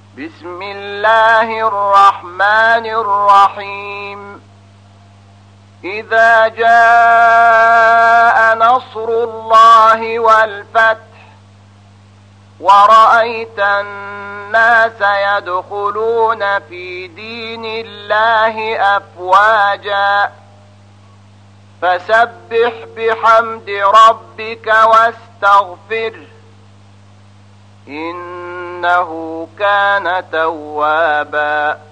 بسم الله الرحمن الرحيم إذا جاء نصر الله والفتح ورأيت الناس يدخلون في دين الله أفواجا فسبح بحمد ربك واستغفره إنه كان توابا.